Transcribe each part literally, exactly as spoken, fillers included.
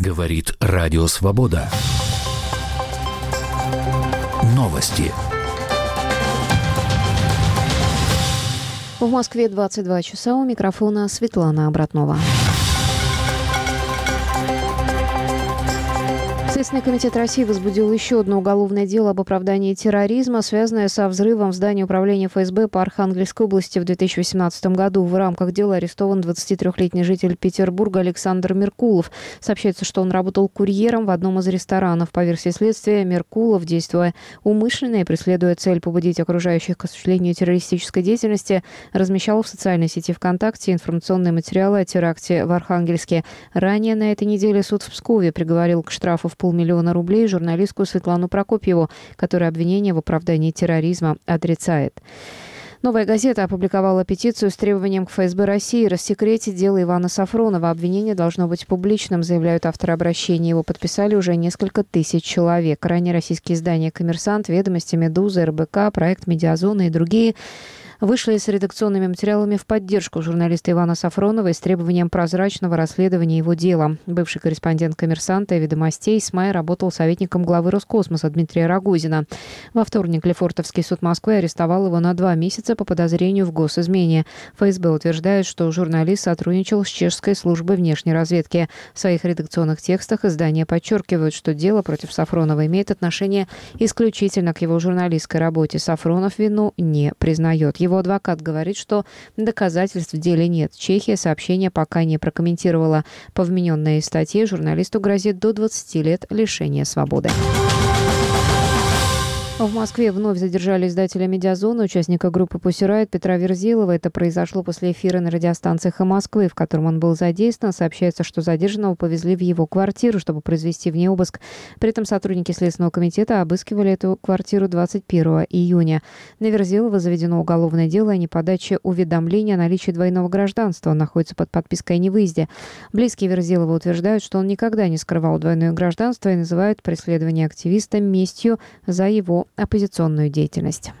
Говорит Радио Свобода. Новости. В Москве двадцать два часа. У микрофона Светлана Обратнова. Следственный комитет России возбудил еще одно уголовное дело об оправдании терроризма, связанное со взрывом в здании управления эф эс бэ по Архангельской области в две тысячи восемнадцатом году. В рамках дела арестован двадцатитрёхлетний житель Петербурга Александр Меркулов. Сообщается, что он работал курьером в одном из ресторанов. По версии следствия, Меркулов, действуя умышленно и преследуя цель побудить окружающих к осуществлению террористической деятельности, размещал в социальной сети ВКонтакте информационные материалы о теракте в Архангельске. Ранее на этой неделе суд в Пскове приговорил к штрафу в полмиллиона рублей журналистку Светлану Прокопьеву, которая обвинение в оправдании терроризма отрицает. «Новая газета» опубликовала петицию с требованием к эф эс бэ России рассекретить дело Ивана Сафронова. Обвинение должно быть публичным, заявляют авторы обращения. Его подписали уже несколько тысяч человек. Ранее российские издания «Коммерсант», «Ведомости», «Медуза», эр бэ ка, проект «Медиазона» и другие вышли с редакционными материалами в поддержку журналиста Ивана Сафронова и с требованием прозрачного расследования его дела. Бывший корреспондент «Коммерсанта» и «Ведомостей» с мая работал советником главы Роскосмоса Дмитрия Рогозина. Во вторник Лефортовский суд Москвы арестовал его на два месяца по подозрению в госизмене. эф эс бэ утверждает, что журналист сотрудничал с чешской службой внешней разведки. В своих редакционных текстах издания подчеркивают, что дело против Сафронова имеет отношение исключительно к его журналистской работе. Сафронов вину не признает. Его адвокат говорит, что доказательств в деле нет. Чехия сообщение пока не прокомментировала. По вмененной статье журналисту грозит до двадцати лет лишения свободы. В Москве вновь задержали издателя «Медиазона», участника группы «Пусси Райот» Петра Верзилова. Это произошло после эфира на радиостанции «Эхо Москвы», в котором он был задействован. Сообщается, что задержанного повезли в его квартиру, чтобы произвести в ней обыск. При этом сотрудники Следственного комитета обыскивали эту квартиру двадцать первого июня. На Верзилова заведено уголовное дело о неподаче уведомления о наличии двойного гражданства. Он находится под подпиской о невыезде. Близкие Верзилова утверждают, что он никогда не скрывал двойное гражданство и называют преследование активиста местью за его оппозиционную деятельность.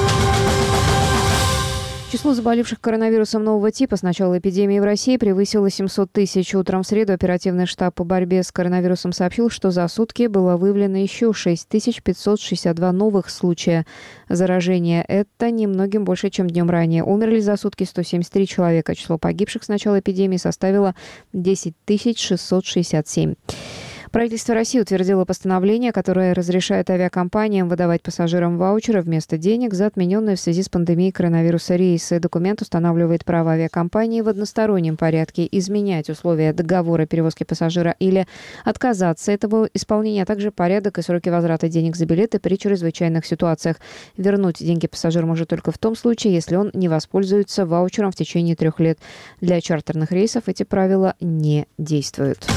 Число заболевших коронавирусом нового типа с начала эпидемии в России превысило семьсот тысяч. Утром в среду оперативный штаб по борьбе с коронавирусом сообщил, что за сутки было выявлено еще шесть тысяч пятьсот шестьдесят два новых случая заражения. Это немногим больше, чем днем ранее. Умерли за сутки сто семьдесят три человека. Число погибших с начала эпидемии составило десять тысяч шестьсот шестьдесят семь. Правительство России утвердило постановление, которое разрешает авиакомпаниям выдавать пассажирам ваучеры вместо денег за отмененные в связи с пандемией коронавируса рейсы. Документ устанавливает право авиакомпании в одностороннем порядке изменять условия договора перевозки пассажира или отказаться от этого исполнения, а также порядок и сроки возврата денег за билеты при чрезвычайных ситуациях. Вернуть деньги пассажир может только в том случае, если он не воспользуется ваучером в течение трех лет. Для чартерных рейсов эти правила не действуют.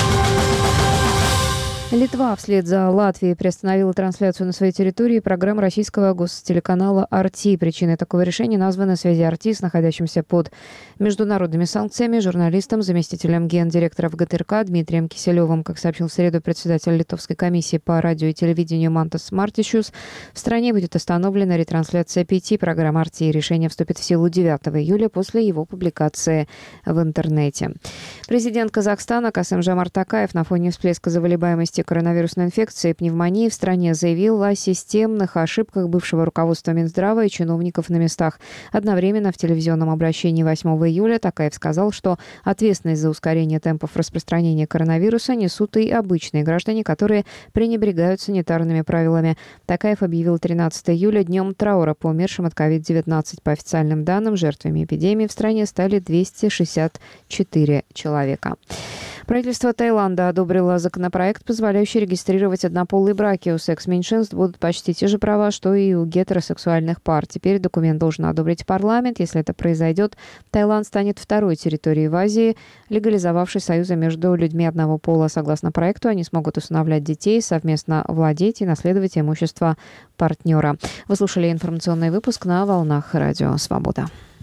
Литва вслед за Латвией приостановила трансляцию на своей территории программ российского гостелеканала эр ти. Причиной такого решения названы связи эр ти с находящимся под международными санкциями журналистом, заместителем гендиректора в гэ тэ эр ка Дмитрием Киселевым. Как сообщил в среду председатель Литовской комиссии по радио и телевидению Мантас Мартишус, в стране будет остановлена ретрансляция пяти программ эр ти. Решение вступит в силу девятого июля после его публикации в интернете. Президент Казахстана Касым-Жомарт Токаев на фоне всплеска заболеваемости коронавирусной инфекцией и пневмонии в стране заявил о системных ошибках бывшего руководства Минздрава и чиновников на местах. Одновременно в телевизионном обращении восьмого июля Токаев сказал, что ответственность за ускорение темпов распространения коронавируса несут и обычные граждане, которые пренебрегают санитарными правилами. Токаев объявил тринадцатого июля днем траура по умершим от ковид девятнадцать. По официальным данным, жертвами эпидемии в стране стали двести шестьдесят четыре человека. Правительство Таиланда одобрило законопроект, позволяющий регистрировать однополые браки. У секс-меньшинств будут почти те же права, что и у гетеросексуальных пар. Теперь документ должен одобрить парламент. Если это произойдет, Таиланд станет второй территорией в Азии, легализовавшей союзы между людьми одного пола. Согласно проекту, они смогут усыновлять детей, совместно владеть и наследовать имущество партнера. Вы слушали информационный выпуск на волнах Радио Свобода.